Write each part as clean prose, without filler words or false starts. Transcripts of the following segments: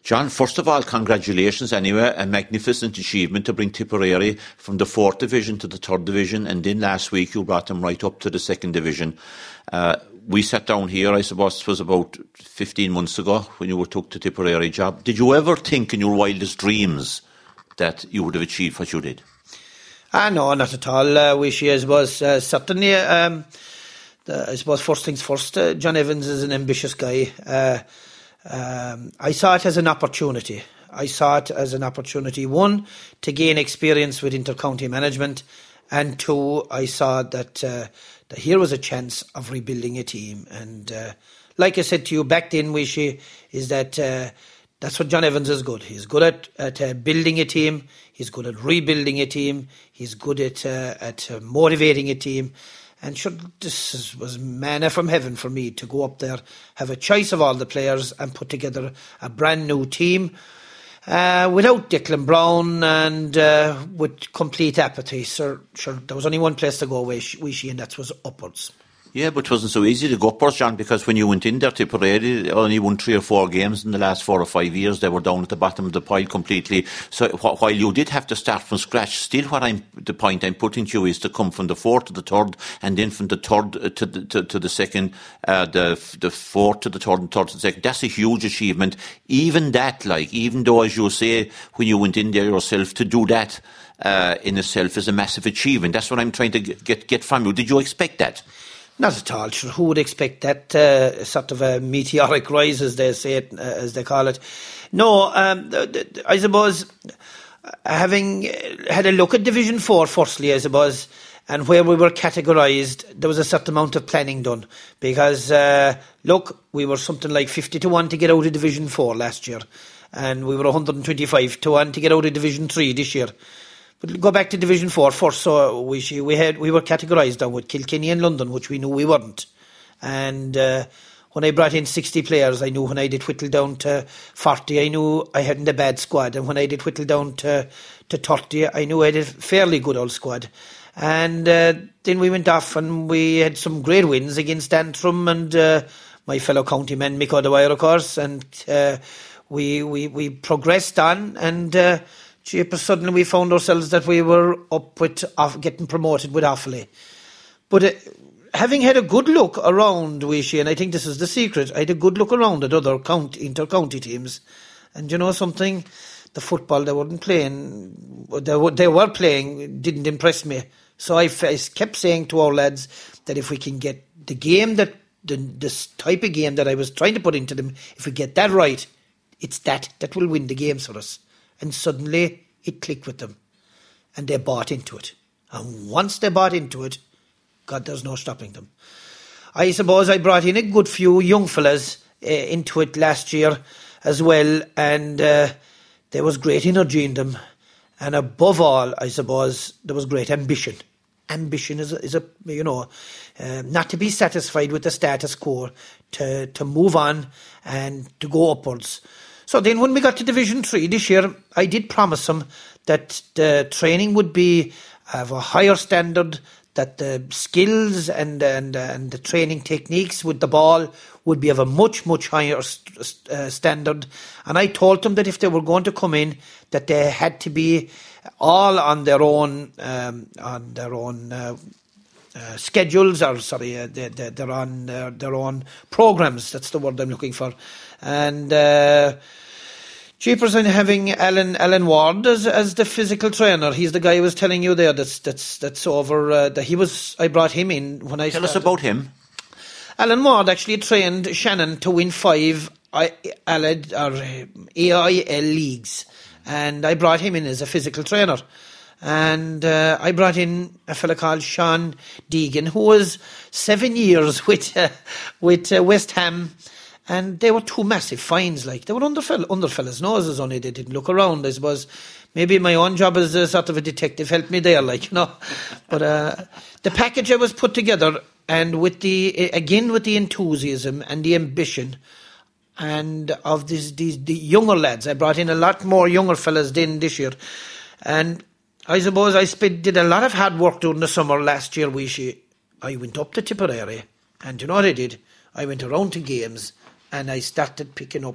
John, first of all, congratulations anyway. A magnificent achievement to bring Tipperary from the 4th Division to the 3rd Division, and then last week you brought them right up to the 2nd Division. We sat down here, I suppose it was about 15 months ago when you took the Tipperary job. Did you ever think in your wildest dreams that you would have achieved what you did? No, not at all. I suppose certainly, I suppose first things first, John Evans is an ambitious guy. I saw it as an opportunity. One, to gain experience with intercounty management, and two, I saw that here was a chance of rebuilding a team. And like I said to you back then, Wishy, is that that's what John Evans is good. He's good at building a team. He's good at rebuilding a team. He's good at motivating a team. And sure, this was manna from heaven for me to go up there, have a choice of all the players and put together a brand new team without Declan Brown and with complete apathy. Sure, there was only one place to go, Wishy, and that was upwards. Yeah, but it wasn't so easy to go upwards, John, because when you went in there, Tipperary only won 3 or 4 games in the last 4 or 5 years. They were down at the bottom of the pile completely. So while you did have to start from scratch, still the point I'm putting to you is to come from the 4th to the 3rd, and then from the 3rd to the 2nd, the 4th to the 3rd and 3rd to the 2nd. That's a huge achievement. Even though, as you say, when you went in there yourself, to do that in itself is a massive achievement. That's what I'm trying to get from you. Did you expect that? Not at all. Sure, who would expect that sort of a meteoric rise, as they say it, as they call it? No, I suppose having had a look at Division 4, firstly, I suppose, and where we were categorised, there was a certain amount of planning done. Because, we were something like 50-1 to get out of Division 4 last year, and we were 125-1 to get out of Division 3 this year. But go back to Division 4 first. So we were categorised down with Kilkenny and London, which we knew we weren't. And when I brought in 60 players, I knew when I did whittle down to 40, I knew I hadn't a bad squad. And when I did whittle down to 30, I knew I had a fairly good old squad. And then we went off and we had some great wins against Antrim and my fellow county man, Mick O'Dwyer, of course. And we progressed on and... suddenly we found ourselves that we were up with getting promoted with Offaly. But having had a good look around, Wishy, and I think this is the secret, I had a good look around at other inter-county teams. And you know something? The football they weren't playing, they were playing, didn't impress me. So I kept saying to our lads that if we can get the game, this type of game that I was trying to put into them, if we get that right, it's that will win the games for us. And suddenly it clicked with them. And they bought into it. And once they bought into it, God, there's no stopping them. I suppose I brought in a good few young fellas into it last year as well. And there was great energy in them. And above all, I suppose, there was great ambition. Ambition is not to be satisfied with the status quo, to move on and to go upwards. So then when we got to Division 3 this year, I did promise them that the training would be of a higher standard, that the skills and the training techniques with the ball would be of a much, much higher standard. And I told them that if they were going to come in, that they had to be all on their own schedules, or they're on their own programs. That's the word I'm looking for. And cheapers in having Alan Ward as the physical trainer. He's the guy I was telling you there. That's over. I brought him in when I tell us about him. Alan Ward actually trained Shannon to win 5 AIL leagues, and I brought him in as a physical trainer. And I brought in a fella called Sean Deegan, who was 7 years with West Ham, and they were 2 massive fines. Like, they were under fellas' noses, only they didn't look around. I suppose maybe my own job as a sort of a detective helped me there, But the package I was put together, and with the enthusiasm and the ambition, and of the younger lads, I brought in a lot more younger fellas than this year, and I suppose I did a lot of hard work during the summer last year. I went up to Tipperary, and you know what I did? I went around to games, and I started picking up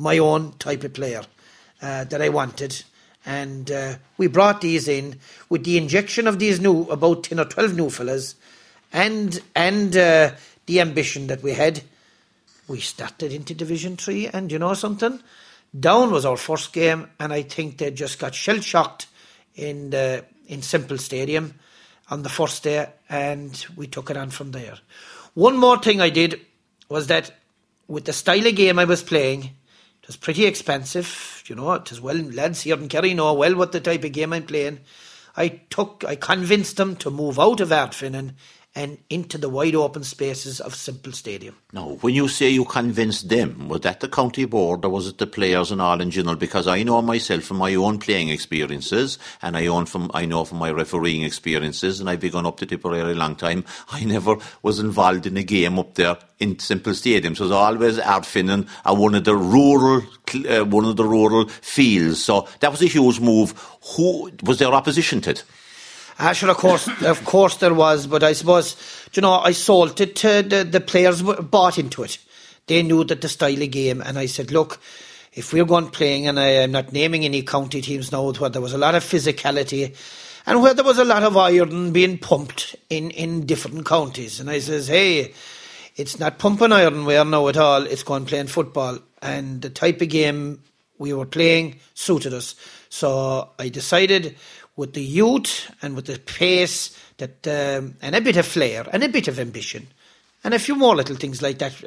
my own type of player that I wanted. And we brought these in with the injection of these about 10 or 12 new fellas and the ambition that we had. We started into Division 3, and you know something? Down was our first game, and I think they just got shell-shocked in Simple Stadium on the first day, and we took it on from there. One more thing I did was that with the style of game I was playing, it was pretty expensive, you know. It was, well, lads here in Kerry know well what the type of game I'm playing. I convinced them to move out of Ardfinnan and into the wide open spaces of Simple Stadium. Now, when you say you convinced them, was that the county board or was it the players and all in general? Because I know myself from my own playing experiences, and I know from my refereeing experiences, and I've been going up to Tipperary a long time. I never was involved in a game up there in Simple Stadium. So it was always Ardfinnan or one of the rural fields. So that was a huge move. Who was their opposition to it? Sure, of course there was, but I suppose, you know, I sold it to the players bought into it. They knew that the style of game, and I said, look, if we're going playing, and I'm not naming any county teams now, where there was a lot of physicality and where there was a lot of iron being pumped in different counties. And I says, hey, it's not pumping iron we are now at all, it's going playing football. And the type of game we were playing suited us. So I decided, with the youth and with the pace that and a bit of flair and a bit of ambition and a few more little things like that,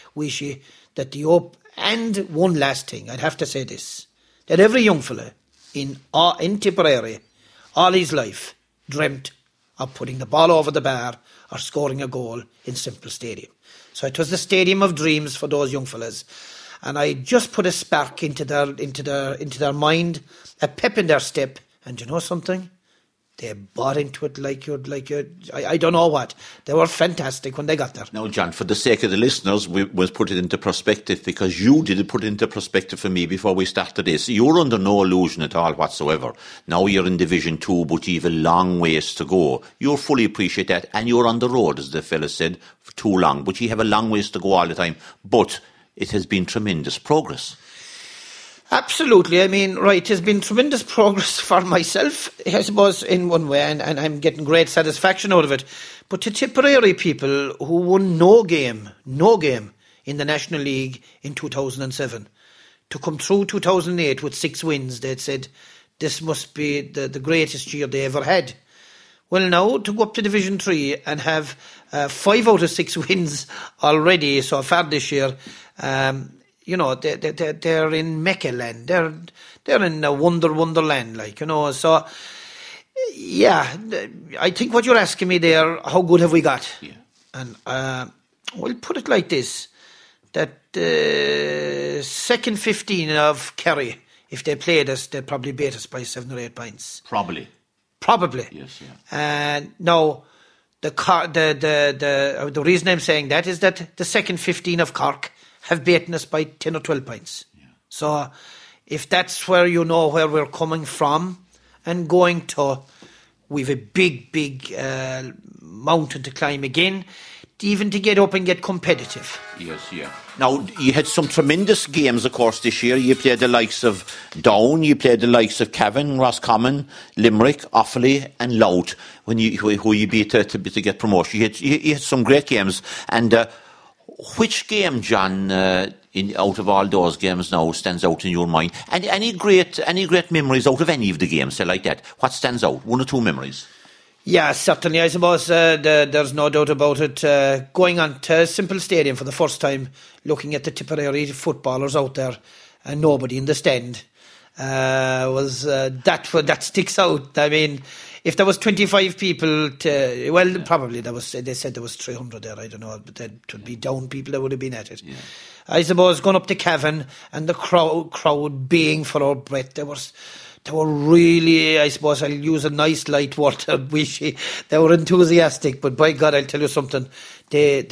and one last thing, I'd have to say this, that every young fella in Tipperary all his life dreamt of putting the ball over the bar or scoring a goal in Simple Stadium. So it was the stadium of dreams for those young fellas, and I just put a spark into their mind, a pep in their step. And you know something? They bought into it I don't know what. They were fantastic when they got there. Now, John, for the sake of the listeners, we must put it into perspective, because you did put it into perspective for me before we started this. You're under no illusion at all whatsoever. Now you're in Division 2, but you've a long ways to go. You'll fully appreciate that, and you're on the road, as the fella said, for too long. But you have a long ways to go all the time. But it has been tremendous progress. Absolutely. I mean, right, there's been tremendous progress for myself, I suppose, in one way, and I'm getting great satisfaction out of it. But to Tipperary people who won no game in the National League in 2007, to come through 2008 with 6 wins, they'd said this must be the greatest year they ever had. Well, now, to go up to Division 3 and have 5 out of 6 wins already so far this year, you know, they're in Mecca land. They're in a wonderland, like, you know. So, yeah, I think what you're asking me there, how good have we got? Yeah. And we'll put it like this, that second 15 of Kerry, if they played us, they'd probably beat us by 7 or 8 points. Probably. Yes, yeah. And now, the reason I'm saying that is that the second 15 of Cork have beaten us by 10 or 12 points. Yeah. So if that's where you know where we're coming from and going to, we've a big mountain to climb again, even to get up and get competitive. Yes, yeah. Now, you had some tremendous games, of course, this year. You played the likes of Down, you played the likes of Cavan, Roscommon, Limerick, Offaly and Louth, who you beat to get promotion. You had some great games. And which game, John, out of all those games now, stands out in your mind? And any great memories out of any of the games, say like that? What stands out? 1 or 2 memories? Yeah, certainly. I suppose there's no doubt about it. Going on to Simple Stadium for the first time, looking at the Tipperary footballers out there, and nobody in the stand, that sticks out. I mean, if there was 25 people, probably they said there was 300 there. I don't know, but that would be Down people that would have been at it. Yeah. I suppose going up to Cavan and the crowd baying for our breath, they were really, I suppose I'll use a nice light word, wishy. They were enthusiastic, but by God, I'll tell you something. They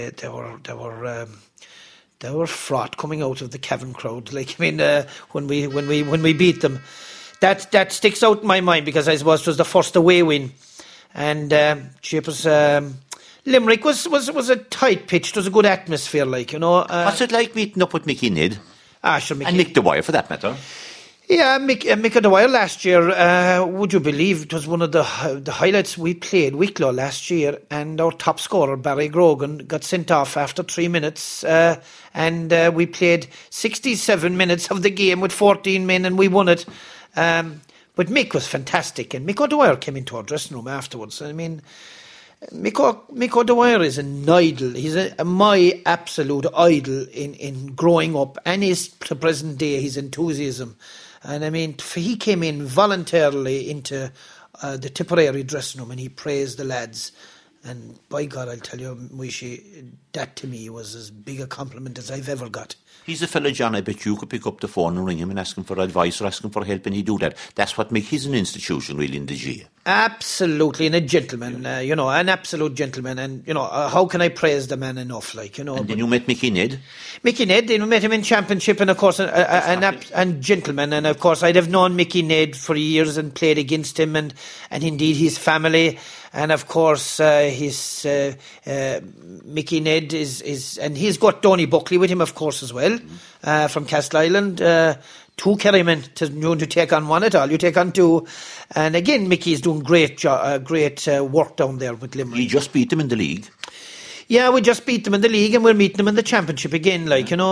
were fraught coming out of the Cavan crowd. Like, I mean, when we beat them, that sticks out in my mind, because I suppose it was the first away win, and Limerick was a tight pitch. It was a good atmosphere, like, you know. What's it like meeting up with Mickey Nid? Sure, Mickey. And Mick Dwyer, for that matter. Yeah, Mick Dwyer last year, would you believe, it was one of the highlights. We played Wicklow last year, and our top scorer, Barry Grogan, got sent off after 3 minutes, and we played 67 minutes of the game with 14 men, and we won it. But Mick was fantastic, and Mick Dwyer came into our dressing room afterwards. I mean, Mick Dwyer is an idol. He's my absolute idol in growing up, and is to present day his enthusiasm. And I mean, he came in voluntarily into the Tipperary dressing room, and he praised the lads. And by God, I'll tell you, Moishe, that to me was as big a compliment as I've ever got. He's a fellow, John, I bet you could pick up the phone and ring him and ask him for advice or ask him for help, and he'd do that. That's what makes he's an institution, really, in the GA. Absolutely, and a gentleman, an absolute gentleman. And, how can I praise the man enough, And then you met Mickey Ned? Mickey Ned, then we met him in Championship, and of course, and gentleman. And of course, I'd have known Mickey Ned for years and played against him, and indeed his family. And of course, his Mickey Ned is, and he's got Donny Buckley with him, of course, as well, from Castle Island. Two Kerrymen to take on one at all. You take on two, and again, Mickey's doing great work down there with Limerick. You just beat them in the league. Yeah, we just beat them in the league, and we're meeting them in the Championship again,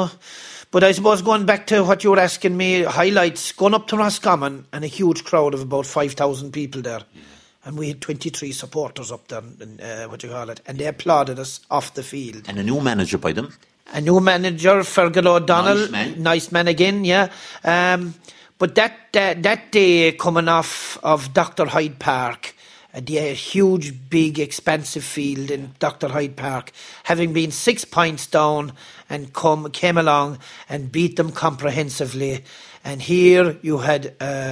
But I suppose going back to what you were asking me, highlights, going up to Roscommon and a huge crowd of about 5,000 people there. And we had 23 supporters up there, and they applauded us off the field. And a new manager by them. A new manager, Fergal O'Donnell. Nice man again, yeah. But that day coming off of Dr. Hyde Park, the huge, big, expansive field in Dr. Hyde Park, having been 6 points down and came along and beat them comprehensively. And here you had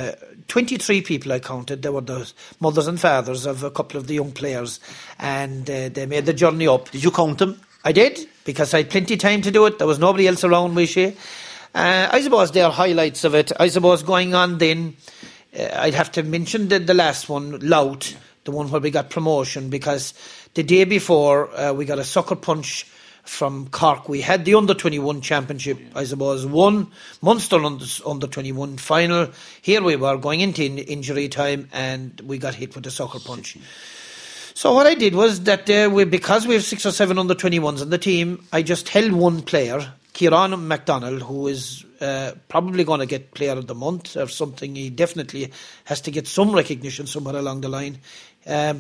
23 people, I counted. They were the mothers and fathers of a couple of the young players, and they made the journey up. Did you count them? I did, because I had plenty of time to do it. There was nobody else around, Wishy. I suppose there are highlights of it. I suppose going on then, I'd have to mention the last one, Lout, the one where we got promotion, because the day before we got a sucker punch from Cork. We had the under-21 championship, I suppose, won Munster under-21 final. Here we were going into injury time, and we got hit with a sucker punch. So what I did was that because we have 6 or 7 under-21s on the team, I just held one player, Kieran MacDonald, who is probably going to get Player of the Month or something. He definitely has to get some recognition somewhere along the line. And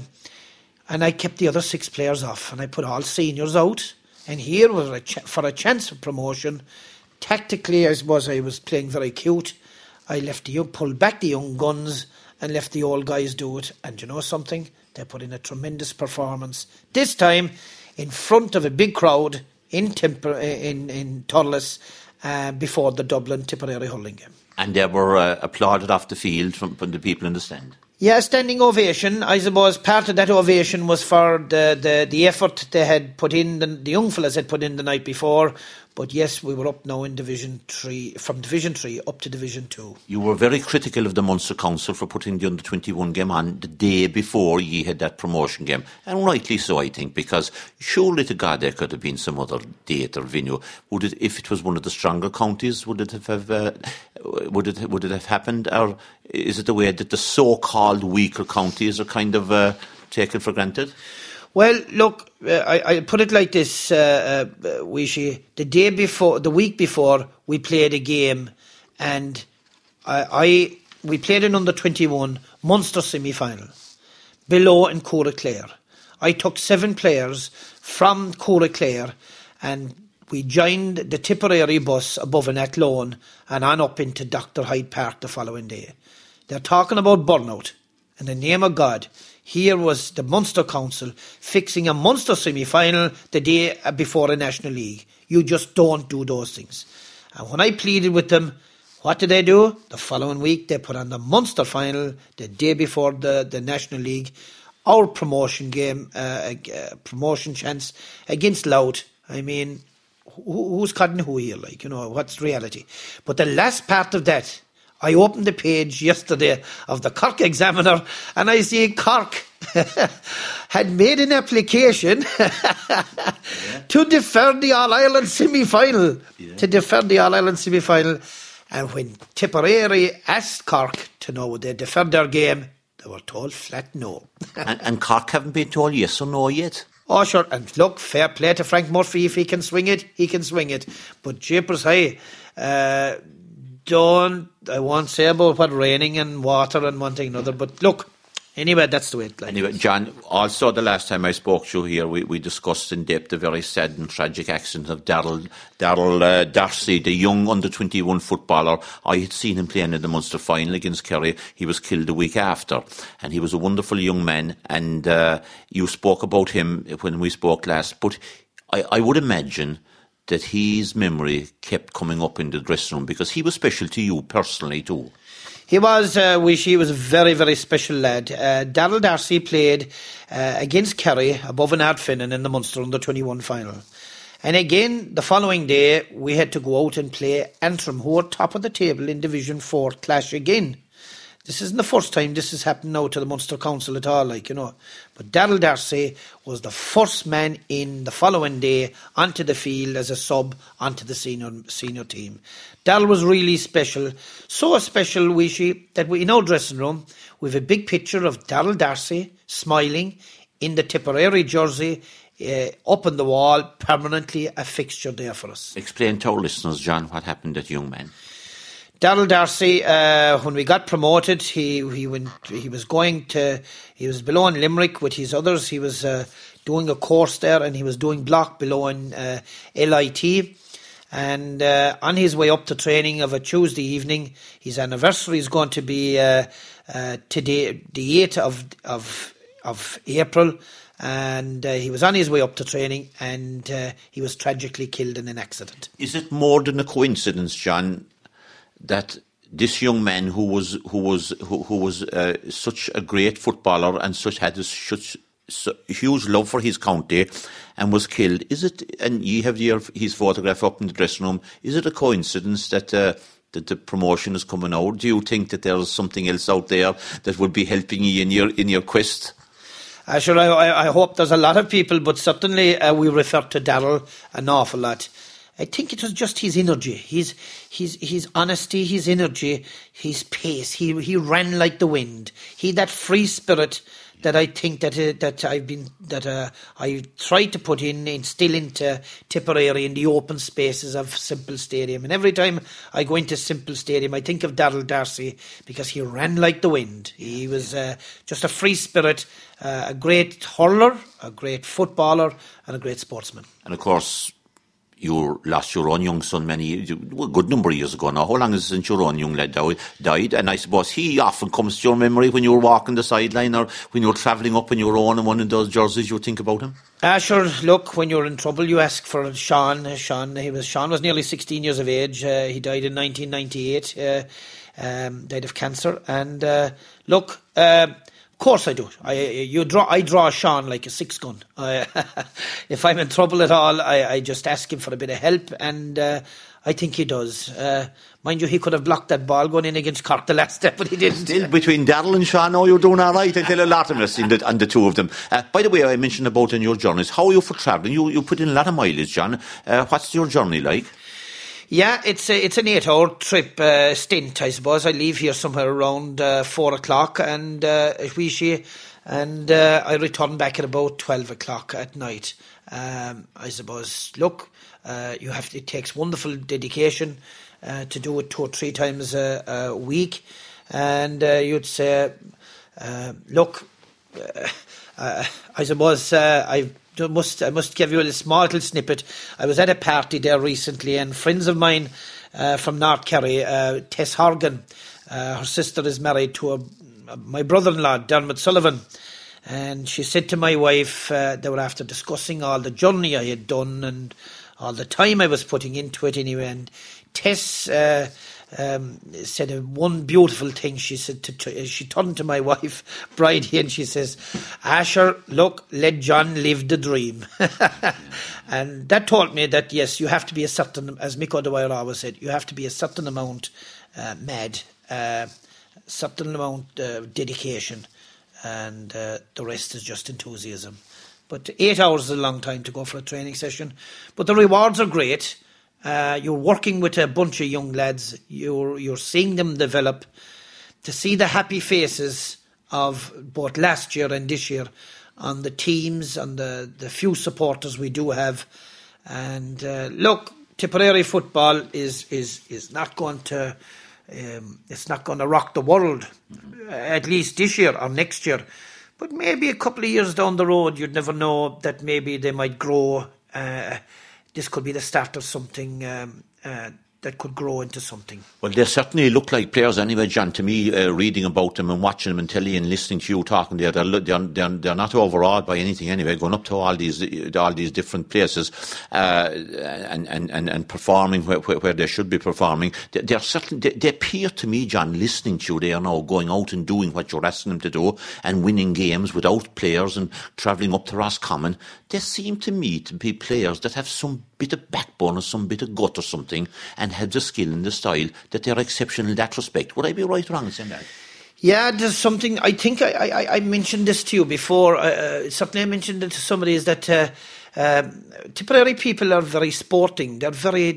I kept the other 6 players off, and I put all seniors out. And here was for a chance of promotion. Tactically, I suppose I was playing very cute. I pulled back the young guns and left the old guys do it. And you know something? They put in a tremendous performance. This time, in front of a big crowd in Thurles before the Dublin Tipperary hurling game. And they were applauded off the field from the people in the stand. Yeah, standing ovation. I suppose part of that ovation was for the effort they had put in, the young fellas had put in the night before. But yes, we were up now in Division 3, from Division 3 up to Division 2. You were very critical of the Munster Council for putting the under-21 game on the day before you had that promotion game. And rightly so, I think, because surely to God there could have been some other date or venue. Would it, if it was one of the stronger counties, would it have happened? Or is it the way that the so-called weaker counties are kind of taken for granted? Well, look, I put it like this, Wishy. The week before, we played a game, and we played an under-21 Munster semi-final, below in Coraclare. I took 7 players from Coraclare, and we joined the Tipperary bus above in Athlone and on up into Dr. Hyde Park the following day. They're talking about burnout. In the name of God, here was the Munster Council fixing a Munster semi-final the day before a National League. You just don't do those things. And when I pleaded with them, what did they do? The following week, they put on the Munster final the day before the National League. Our promotion game, promotion chance against Louth. I mean, who's cutting who here? What's reality? But the last part of that, I opened the page yesterday of the Cork Examiner, and I see Cork had made an application to defer the All-Ireland semi-final. And when Tipperary asked Cork to know would they defer their game, they were told flat no. and Cork haven't been told yes or no yet. Oh, sure. And look, fair play to Frank Murphy. If he can swing it, he can swing it. But jeepers, hey, I won't say about what raining and water and one thing and another. But look, anyway, that's the way it like. Anyway, John, also the last time I spoke to you here, we discussed in depth the very sad and tragic accident of Darrell Darcy, the young under-21 footballer. I had seen him playing in the Munster final against Kerry. He was killed a week after, and he was a wonderful young man, and you spoke about him when we spoke last, but I would imagine that his memory kept coming up in the dressing room because he was special to you personally too. He was, he was a very, very special lad. Darrell Darcy played against Kerry above an Ardfinnan in the Munster under-21 final. And again, the following day, we had to go out and play Antrim, who were top of the table in Division 4 clash again. This isn't the first time this has happened now to the Munster Council at all, But Darrell Darcy was the first man in the following day onto the field as a sub onto the senior team. Darrell was really special. So special, that in our dressing room, we have a big picture of Darrell Darcy smiling in the Tipperary jersey up on the wall, permanently a fixture there for us. Explain to our listeners, John, what happened to that young man. Darrell Darcy, when we got promoted, he was below in Limerick with his others. He was doing a course there, and he was doing block below in LIT. And on his way up to training of a Tuesday evening, his anniversary is going to be today, the 8th of April. And he was on his way up to training, and he was tragically killed in an accident. Is it more than a coincidence, John, that this young man who was such a great footballer and had such huge love for his county and was killed? Is it? And you have his photograph up in the dressing room. Is it a coincidence that the promotion is coming out? Do you think that there is something else out there that would be helping you in your quest? Sure, I hope there's a lot of people, but certainly we refer to Darrell an awful lot. I think it was just his energy, his honesty, his energy, his pace. He ran like the wind. He that free spirit that I think that I try to instill into Tipperary in the open spaces of Simple Stadium. And every time I go into Simple Stadium, I think of Darrell Darcy because he ran like the wind. He was just a free spirit, a great hurler, a great footballer, and a great sportsman. And of course, you lost your own young son a good number of years ago now. How long is it since your own young lad died? And I suppose he often comes to your memory when you were walking the sideline or when you were travelling up on your own in one of those jerseys. You think about him? Sure. Look, when you're in trouble, you ask for Sean. Sean was nearly 16 years of age. He died in 1998. Died of cancer. And look. Of course I do. I draw Sean like a 6-gun. If I'm in trouble at all, I just ask him for a bit of help, and I think he does. Mind you, he could have blocked that ball going in against Cork the last step, but he didn't. Still, between Darrell and Sean, you're doing all right. I tell a lot of us on the two of them. By the way, I mentioned about in your journeys. How are you for travelling? You put in a lot of mileage, John. What's your journey like? Yeah, it's an 8-hour trip stint, I suppose. I leave here somewhere around 4 o'clock and I return back at about 12 o'clock at night. I suppose, look, it takes wonderful dedication to do it 2 or 3 times a week. And you'd say, look, I suppose I must give you a small little snippet. I was at a party there recently, and friends of mine from North Kerry, Tess Horgan, her sister is married to my brother-in-law, Dermot Sullivan, and she said to my wife, they were after discussing all the journey I had done and all the time I was putting into it anyway, and Tess said one beautiful thing. She said she turned to my wife, Bridie, and she says, Asher, look, let John live the dream. And that told me that, yes, you have to be a certain, as Mick O'Dwyer always said, you have to be a certain amount mad, certain amount dedication and the rest is just enthusiasm. But 8 hours is a long time to go for a training session. But the rewards are great. You're working with a bunch of young lads. You're seeing them develop. To see the happy faces of both last year and this year on the teams and the few supporters we do have. And look, Tipperary football is not going to it's not going to rock the world, at least this year or next year. But maybe a couple of years down the road, you'd never know that maybe they might grow. This could be the start of something that could grow into something. Well, they certainly look like players anyway, John, to me, reading about them and watching them on telly and listening to you talking there. They're not overawed by anything anyway, going up to all these different places and performing where they should be performing. They're certainly, they appear to me, John, listening to you there now, going out and doing what you're asking them to do and winning games without players and travelling up to Roscommon. They seem to me to be players that have some bit of backbone or some bit of gut or something and have the skill and the style that they're exceptional in that respect. Would I be right or wrong in saying that? Yeah, there's something. I think I mentioned this to you before. Something I mentioned it to somebody is that Tipperary people are very sporting. They're very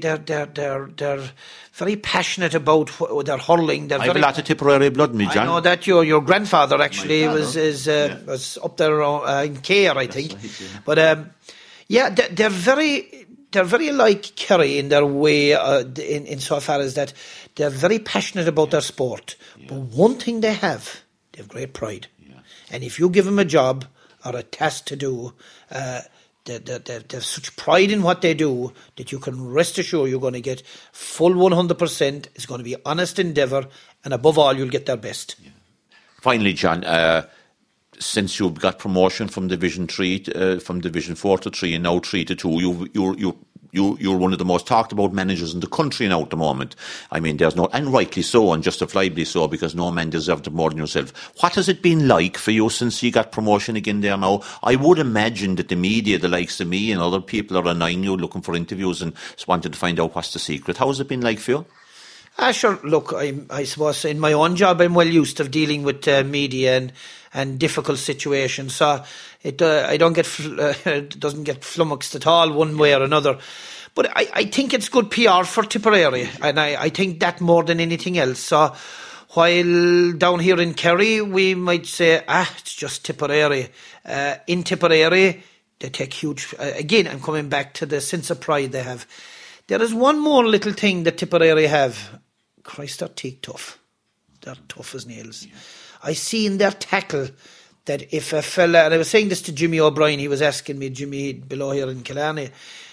passionate about their hurling. I have a lot of Tipperary blood in me, John. I know that your grandfather actually was up there in Cahir, I think. Right, yeah. But yeah, they're very like Kerry in their way, in so far as that they're very passionate about their sport. Yeah. But one thing they have great pride. Yeah. And if you give them a job or a task to do, they have such pride in what they do that you can rest assured you're going to get full 100%. It's going to be honest endeavour, and above all, you'll get their best. Yeah. Finally, John, since you've got promotion from Division 3, from Division 4 to 3 and now 3 to 2, you're one of the most talked about managers in the country now at the moment. I mean, there's no, and rightly so, and justifiably so, because no man deserved it more than yourself. What has it been like for you since you got promotion again there now? I would imagine that the media, the likes of me and other people, are annoying you, looking for interviews and wanted to find out what's the secret. How has it been like for you? Sure. Look, I suppose in my own job, I'm well used to dealing with media and difficult situations. So it doesn't get flummoxed at all one way or another. But I think it's good PR for Tipperary, and I think that more than anything else. So while down here in Kerry, we might say, it's just Tipperary. In Tipperary, they take huge... again, I'm coming back to the sense of pride they have. There is one more little thing that Tipperary have. Christ, they're teak tough. They're tough as nails. Yeah. I see in their tackle that if a fella, and I was saying this to Jimmy O'Brien, he was asking me, Jimmy below here in Killarney,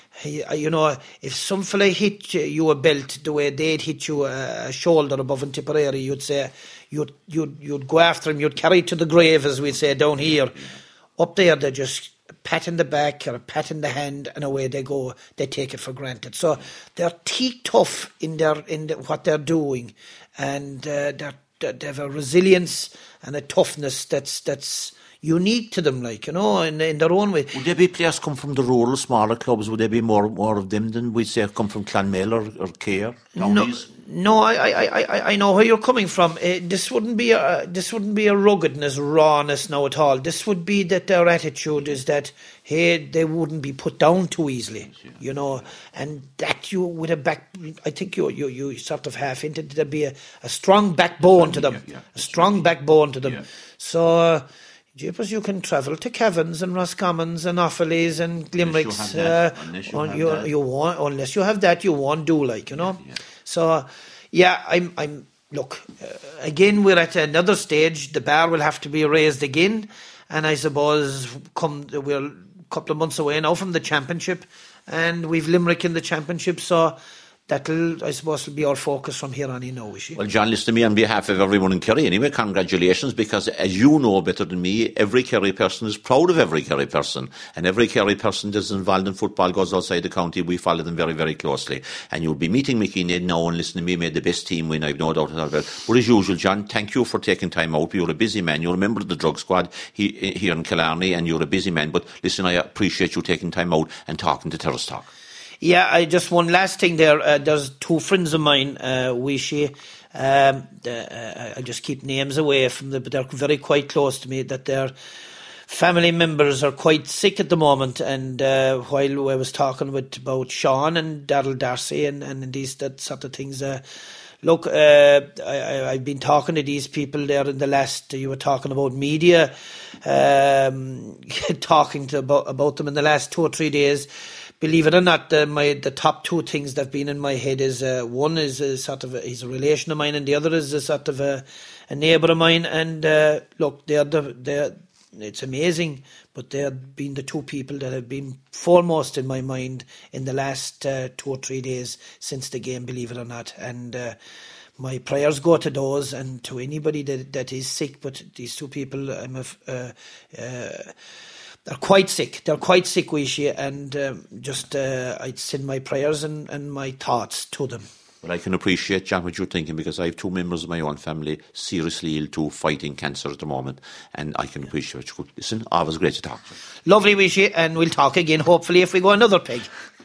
if some fella hit you a belt the way they'd hit you a shoulder above in Tipperary, you'd say, you'd go after him, you'd carry it to the grave, as we'd say down here. Yeah. Up there, they're just a pat in the back or a pat in the hand, and away they go. They take it for granted. So they're teak tough in what they're doing, and they have a resilience and a toughness that's unique to them, in their own way. Would there be players come from the rural, smaller clubs? Would there be more of them than we say come from Clonmel or Cahir? No, I know where you're coming from. This wouldn't be a ruggedness, rawness now at all. This would be that their attitude is that, hey, they wouldn't be put down too easily, and that you with a back. I think you sort of half hinted there'd be a strong backbone to them, a strong backbone to them. Yeah. So. Jeepers, you can travel to Kevins and Roscommons and Offaly's and Limerick's. Unless you have that, you won't do Yeah. So, yeah, I'm. Look, again, we're at another stage. The bar will have to be raised again, and I suppose we're a couple of months away now from the championship, and we've Limerick in the championship. So. That'll, I suppose, will be our focus from here on in now, is it? Well, John, listen to me on behalf of everyone in Kerry anyway, congratulations, because as you know better than me, every Kerry person is proud of every Kerry person, and every Kerry person that's involved in football goes outside the county. We follow them very, very closely, and you'll be meeting Mickey Ned now and listen to me, made the best team win, I've no doubt about it. But as usual, John, thank you for taking time out. You're a busy man. You're a member of the drug squad here in Killarney, and you're a busy man, but listen, I appreciate you taking time out and talking to Terrace Talk. Yeah, just one last thing there. There's two friends of mine, Wishy, I just keep names away from them, but they're very quite close to me, that their family members are quite sick at the moment. And while I was talking about Sean and Darryl Darcy and these that sort of things, look, I've been talking to these people there in the last. You were talking about media, talking about them in the last 2 or 3 days. Believe it or not, the top 2 things that have been in my head is one is he's a relation of mine, and the other is a sort of a neighbour of mine. And look, it's amazing, but they have been the 2 people that have been foremost in my mind in the last 2 or 3 days since the game, believe it or not. And my prayers go to those and to anybody that is sick. But these 2 people, they're quite sick. They're quite sick, Wishy, and I'd send my prayers and my thoughts to them. Well, I can appreciate, John, what you're thinking, because I have 2 members of my own family seriously ill too, fighting cancer at the moment, and I can appreciate what you could. Listen, always great to talk to you. Lovely, Wishy, and we'll talk again, hopefully, if we go another peg.